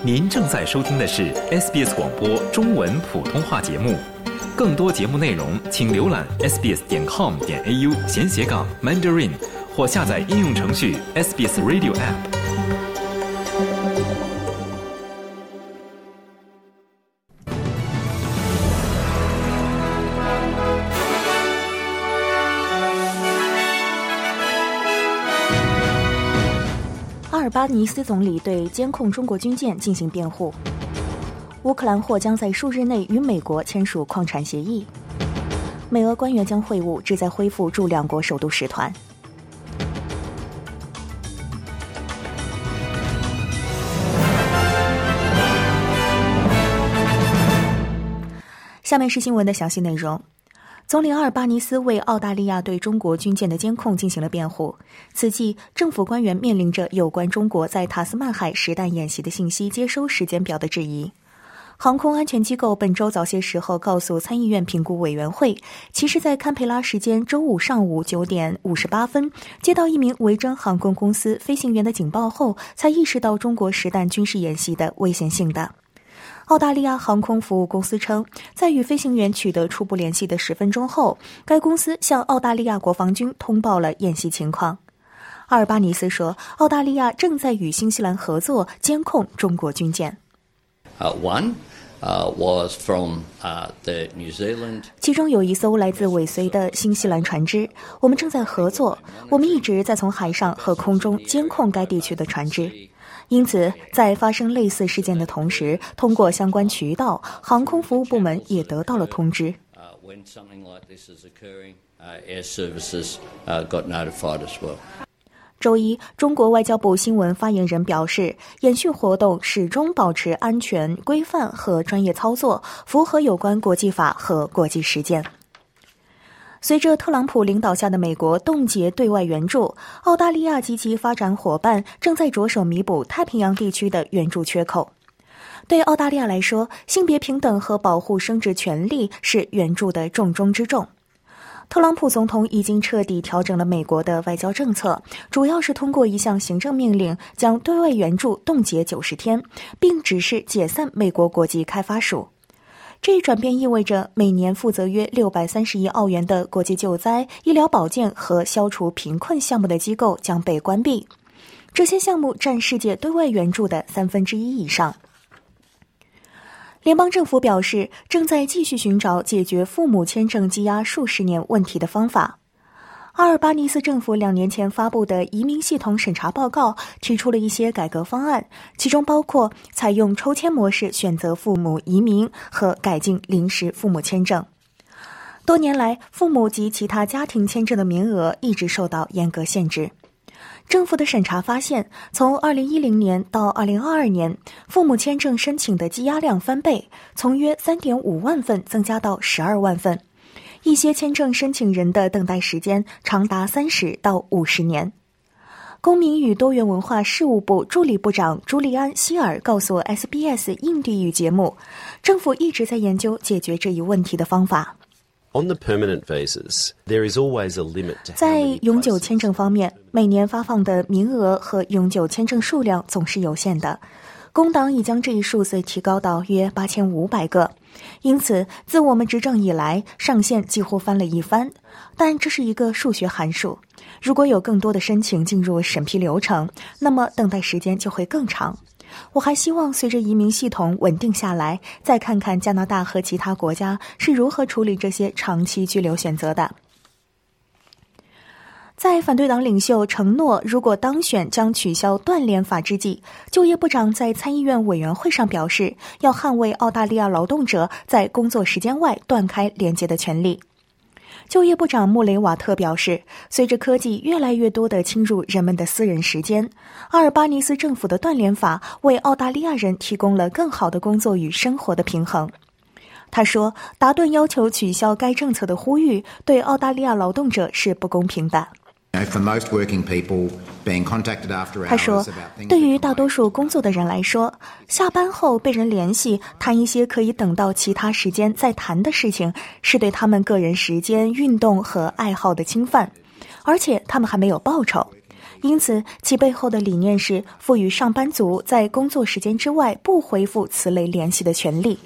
您正在收听的是 SBS 广播中文普通话节目，更多节目内容请浏览 sbs.com.au/Mandarin 或下载应用程序 SBS Radio App。 阿尔巴尼斯总理对监控中国军舰进行辩护。乌克兰或将在数日内与美国签署矿产协议。美俄官员将会晤，旨在恢复驻两国首都使团。下面是新闻的详细内容。总理阿尔巴尼斯为澳大利亚对中国军舰的监控进行了辩护。此际，政府官员面临着有关中国在塔斯曼海实弹演习的信息接收时间表的质疑。航空安全机构本周早些时候告诉参议院评估委员会，其是在堪培拉时间周五上午9点58分接到一名维珍航空公司飞行员的警报后，才意识到中国实弹军事演习的危险性的。澳大利亚航空服务公司称，在与飞行员取得初步联系的10分钟后，该公司向澳大利亚国防军通报了演习情况。阿尔巴尼斯说，澳大利亚正在与新西兰合作监控中国军舰。 was from the New Zealand. 其中有一艘来自尾随的新西兰船只，我们正在合作，我们一直在从海上和空中监控该地区的船只。因此，在发生类似事件的同时，通过相关渠道，航空服务部门也得到了通知。 When something like this is occurring, air services got notified as well. 周一，中国外交部新闻发言人表示，演训活动始终保持安全、规范和专业操作，符合有关国际法和国际实践。随着特朗普领导下的美国冻结对外援助，澳大利亚及其发展伙伴正在着手弥补太平洋地区的援助缺口。对澳大利亚来说，性别平等和保护生殖权利是援助的重中之重。特朗普总统已经彻底调整了美国的外交政策，主要是通过一项行政命令将对外援助冻结90天，并指示解散美国国际开发署。这一转变意味着每年负责约630亿澳元的国际救灾、医疗保健和消除贫困项目的机构将被关闭。这些项目占世界对外援助的1/3以上。联邦政府表示，正在继续寻找解决父母签证积压数十年问题的方法。阿尔巴尼斯政府2年前发布的移民系统审查报告提出了一些改革方案，其中包括采用抽签模式选择父母移民和改进临时父母签证。多年来，父母及其他家庭签证的名额一直受到严格限制。政府的审查发现，从2010年到2022年，父母签证申请的积压量翻倍，从约3.5万份增加到12万份。一些签证申请人的等待时间长达30到50年。公民与多元文化事务部助理部长朱利安·希尔告诉 SBS 印地语节目，政府一直在研究解决这一问题的方法。 On the permanent visas, there is always a limit to how many 在永久签证方面，每年发放的名额和永久签证数量总是有限的。工党已将这一数字提高到约8500个，因此自我们执政以来，上限几乎翻了一番。但这是一个数学函数，如果有更多的申请进入审批流程，那么等待时间就会更长。我还希望随着移民系统稳定下来，再看看加拿大和其他国家是如何处理这些长期居留选择的。在反对党领袖承诺如果当选将取消断联法之际，就业部长在参议院委员会上表示，要捍卫澳大利亚劳动者在工作时间外断开连接的权利。就业部长穆雷瓦特表示，随着科技越来越多地侵入人们的私人时间，阿尔巴尼斯政府的断联法为澳大利亚人提供了更好的工作与生活的平衡。他说，达顿要求取消该政策的呼吁对澳大利亚劳动者是不公平的。他说，对于大多数工作的人来说，下班后被人联系谈一些可以等到其他时间再谈的事情，是对他们个人时间、运动和爱好的侵犯，而且他们还没有报酬。 因此其背后的理念是赋予上班族在工作时间之外不回复此类联系的权利。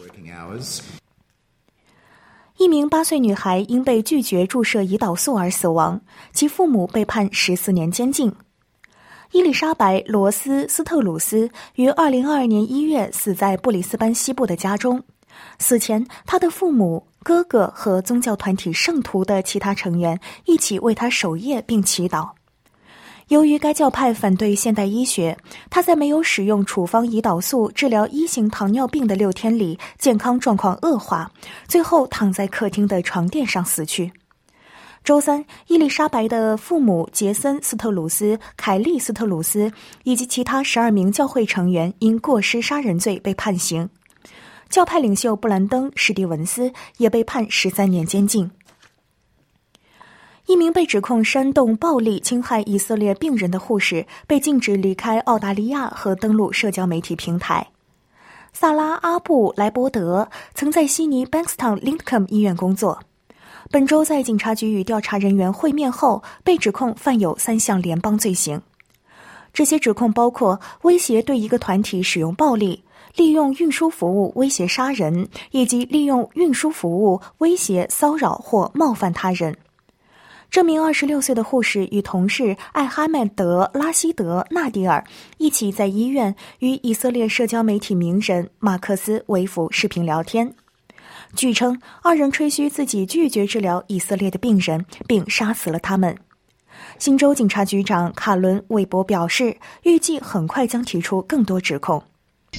一名8岁女孩因被拒绝注射胰岛素而死亡，其父母被判14年监禁。伊丽莎白·罗斯·斯特鲁斯于2022年1月死在布里斯班西部的家中。死前，她的父母、哥哥和宗教团体圣徒的其他成员一起为她守夜并祈祷。由于该教派反对现代医学，她在没有使用处方胰岛素治疗1型糖尿病的6天里，健康状况恶化，最后躺在客厅的床垫上死去。周三，伊丽莎白的父母杰森·斯特鲁斯、凯利·斯特鲁斯以及其他12名教会成员因过失杀人罪被判刑。教派领袖布兰登·史蒂文斯也被判13年监禁。一名被指控煽动暴力侵害以色列病人的护士被禁止离开澳大利亚和登陆社交媒体平台。萨拉·阿布莱伯德曾在悉尼 Bankstown Lidcombe 医院工作，本周在警察局与调查人员会面后被指控犯有3项联邦罪行。这些指控包括威胁对一个团体使用暴力、利用运输服务威胁杀人，以及利用运输服务威胁、骚扰或冒犯他人。这名26岁的护士与同事艾哈迈德·拉希德·纳迪尔一起在医院与以色列社交媒体名人马克斯·维弗视频聊天。据称，2人吹嘘自己拒绝治疗以色列的病人，并杀死了他们。新州警察局长卡伦·韦伯表示，预计很快将提出更多指控。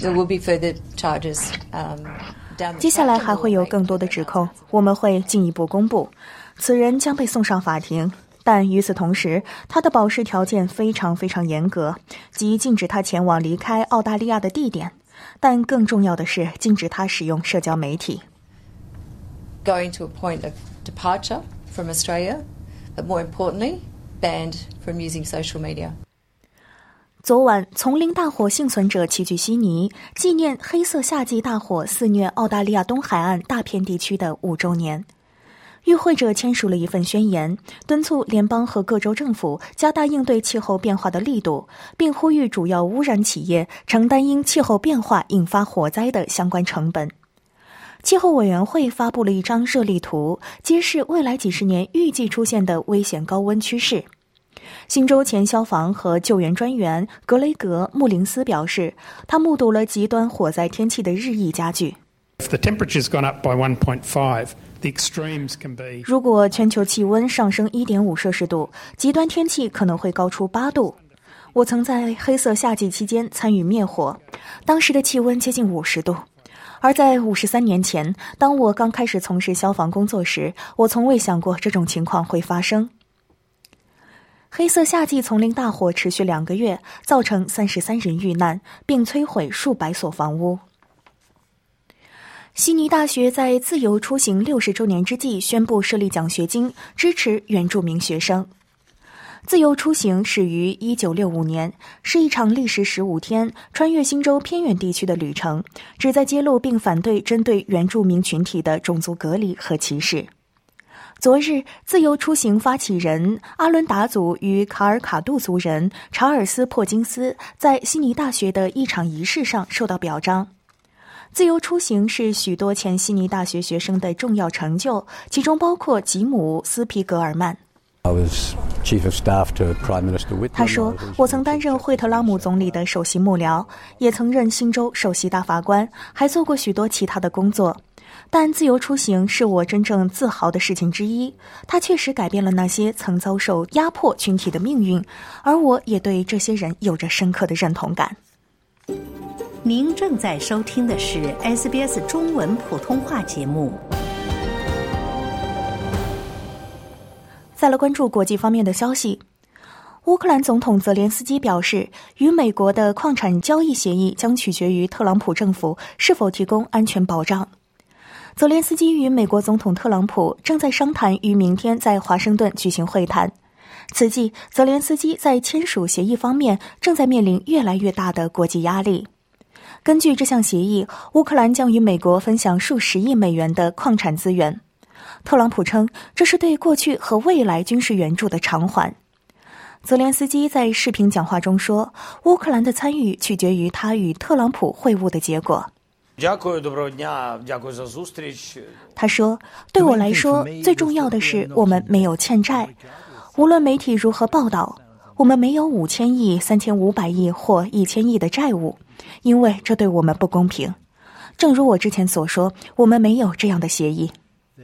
接下来还会有更多的指控，我们会进一步公布。此人将被送上法庭，但与此同时，他的保释条件非常严格，即禁止他前往离开澳大利亚的地点，但更重要的是禁止他使用社交媒体。 Going to a point of departure from Australia, but more importantly, banned from using social media. 昨晚，丛林大火幸存者齐聚悉尼，纪念黑色夏季大火肆虐澳大利亚东海岸大片地区的5周年。与会者签署了一份宣言，敦促联邦和各州政府加大应对气候变化的力度，并呼吁主要污染企业承担因气候变化引发火灾的相关成本。气候委员会发布了一张热力图，揭示未来几十年预计出现的危险高温趋势。新州前消防和救援专员格雷格·穆林斯表示，他目睹了极端火灾天气的日益加剧。如果全球气温上升 1.5 摄氏度，极端天气可能会高出8度。我曾在黑色夏季期间参与灭火，当时的气温接近50度。而在53年前，当我刚开始从事消防工作时，我从未想过这种情况会发生。黑色夏季丛林大火持续2个月，造成33人遇难，并摧毁数百所房屋。悉尼大学在自由出行60周年之际宣布设立奖学金，支持原住民学生。自由出行始于1965年，是一场历时15天穿越新州偏远地区的旅程，旨在揭露并反对针对原住民群体的种族隔离和歧视。昨日，自由出行发起人阿伦达族与卡尔卡杜族人查尔斯·珀金斯在悉尼大学的一场仪式上受到表彰。自由出行是许多前悉尼大学学生的重要成就，其中包括吉姆·斯皮格尔曼。他说，我曾担任惠特拉姆总理的首席幕僚，也曾任新州首席大法官，还做过许多其他的工作。但自由出行是我真正自豪的事情之一，它确实改变了那些曾遭受压迫群体的命运，而我也对这些人有着深刻的认同感。 您正在收听的是 SBS 中文普通话节目。 再来关注国际方面的消息。乌克兰总统泽连斯基表示，与美国的矿产交易协议将取决于特朗普政府是否提供安全保障。泽连斯基与美国总统特朗普正在商谈于明天在华盛顿举行会谈。此际，泽连斯基在签署协议方面正在面临越来越大的国际压力。根据这项协议，乌克兰将与美国分享数十亿美元的矿产资源。特朗普称，这是对过去和未来军事援助的偿还。 泽连斯基在视频讲话中说，乌克兰的参与取决于他与特朗普会晤的结果。他说，对我来说，最重要的是我们没有欠债，无论媒体如何报道，我们没有5000亿、3500亿或1000亿的债务，因为这对我们不公平。正如我之前所说，我们没有这样的协议。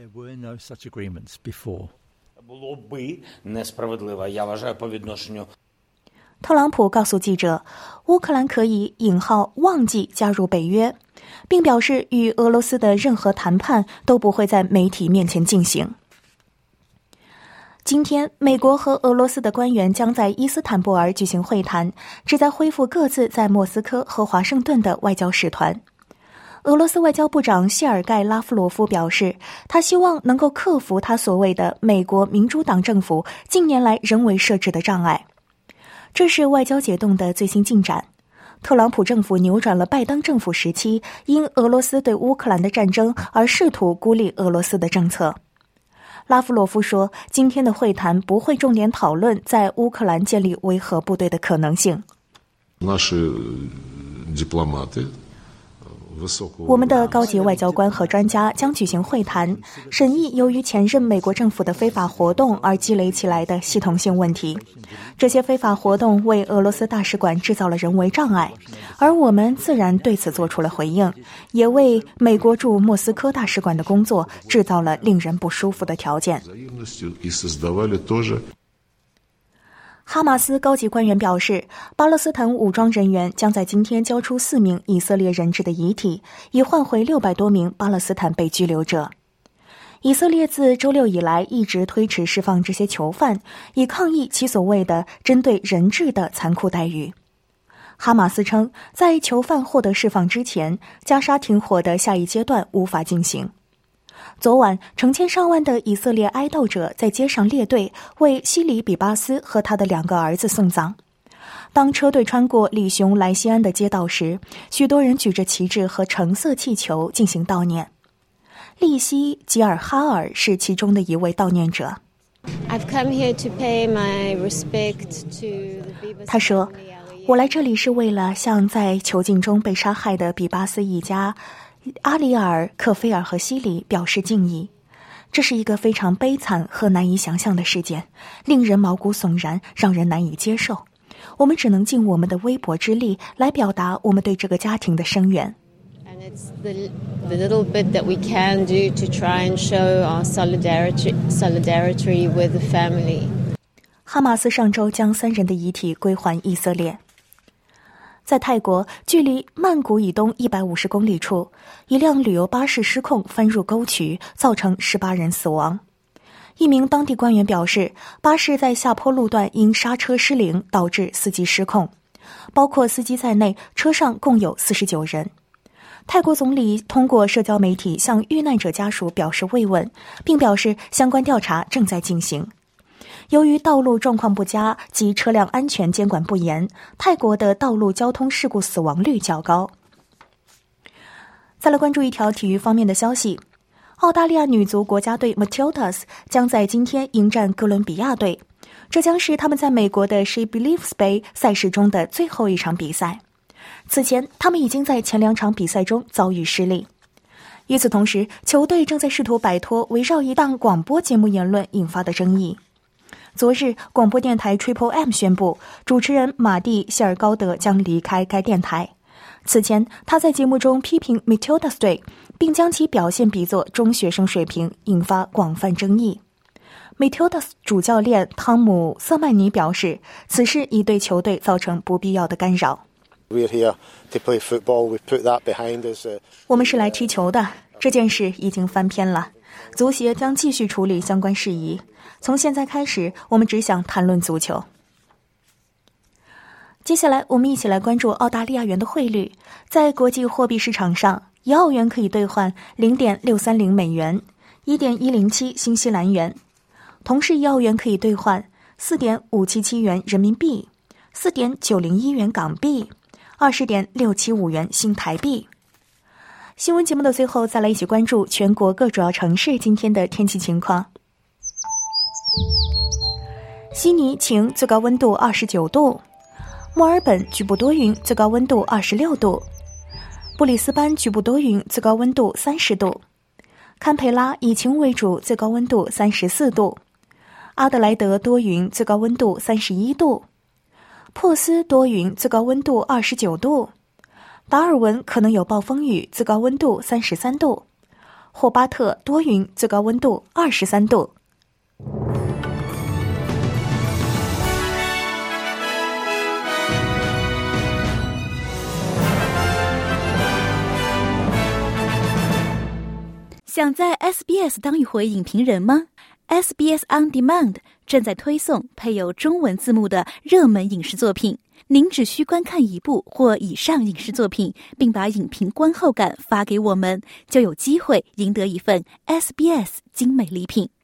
特朗普告诉记者，乌克兰可以忘记加入北约，并表示与俄罗斯的任何谈判都不会在媒体面前进行。今天，美国和俄罗斯的官员将在伊斯坦布尔举行会谈，旨在恢复各自在莫斯科和华盛顿的外交使团。俄罗斯外交部长谢尔盖·拉夫罗夫表示，他希望能够克服他所谓的美国民主党政府近年来人为设置的障碍。这是外交解冻的最新进展。特朗普政府扭转了拜登政府时期因俄罗斯对乌克兰的战争而试图孤立俄罗斯的政策。拉夫罗夫说，今天的会谈不会重点讨论在乌克兰建立维和部队的可能性。我们的高级外交官和专家将举行会谈，审议由于前任美国政府的非法活动而积累起来的系统性问题。这些非法活动为俄罗斯大使馆制造了人为障碍，而我们自然对此做出了回应，也为美国驻莫斯科大使馆的工作制造了令人不舒服的条件。哈马斯高级官员表示，巴勒斯坦武装人员将在今天交出4名以色列人质的遗体，以换回600多名巴勒斯坦被拘留者。以色列自周六以来一直推迟释放这些囚犯，以抗议其所谓的针对人质的残酷待遇。哈马斯称，在囚犯获得释放之前，加沙停火的下一阶段无法进行。昨晚，成千上万的以色列哀悼者在街上列队为西里比巴斯和他的2个儿子送葬。当车队穿过里熊莱西安的街道时，许多人举着旗帜和橙色气球进行悼念。利西·吉尔哈尔是其中的一位悼念者。他说，我来这里是为了向在囚禁中被杀害的比巴斯一家阿里尔、克菲尔和西里表示敬意。这是一个非常悲惨和难以想象的事件，令人毛骨悚然，让人难以接受。我们只能尽我们的微薄之力来表达我们对这个家庭的声援。 It's the little bit that we can do to try and show our solidarity with the family. 哈马斯上周将3人的遗体归还以色列。在泰国，距离曼谷以东150公里处，一辆旅游巴士失控翻入沟渠，造成18人死亡。一名当地官员表示，巴士在下坡路段因刹车失灵导致司机失控，包括司机在内，车上共有49人。泰国总理通过社交媒体向遇难者家属表示慰问，并表示相关调查正在进行。由于道路状况不佳及车辆安全监管不严，泰国的道路交通事故死亡率较高。再来关注一条体育方面的消息，澳大利亚女足国家队 Matildas 将在今天迎战哥伦比亚队，这将是他们在美国的 She Believes 杯赛事中的最后一场比赛。此前，他们已经在前2场比赛中遭遇失利。与此同时，球队正在试图摆脱围绕一档广播节目言论引发的争议。昨日，广播电台 Triple M 宣布，主持人马蒂·谢尔高德将离开该电台。此前，他在节目中批评 Matildas 队，并将其表现比作中学生水平，引发广泛争议。Matildas 主教练汤姆·瑟曼尼表示，此事已对球队造成不必要的干扰。我们是来踢球的，这件事已经翻篇了。足协将继续处理相关事宜。从现在开始，我们只想谈论足球。接下来，我们一起来关注澳大利亚元的汇率。在国际货币市场上，1澳元可以兑换 0.630 美元， 1.107 新西兰元。同是1澳元可以兑换 4.577 元人民币， 4.901 元港币， 20.675 元新台币。新闻节目的最后，再来一起关注全国各主要城市今天的天气情况。 悉尼晴，最高温度29度；墨尔本局部多云，最高温度26度；布里斯班局部多云，最高温度30度；堪培拉以晴为主，最高温度34度；阿德莱德多云，最高温度31度；珀斯多云，最高温度29度；达尔文可能有暴风雨，最高温度33度；霍巴特多云，最高温度23度。 想在 SBS 当一回影评人吗？ SBS On Demand 正在推送配有中文字幕的热门影视作品，您只需观看一部或以上影视作品，并把影评观后感发给我们，就有机会赢得一份 SBS 精美礼品。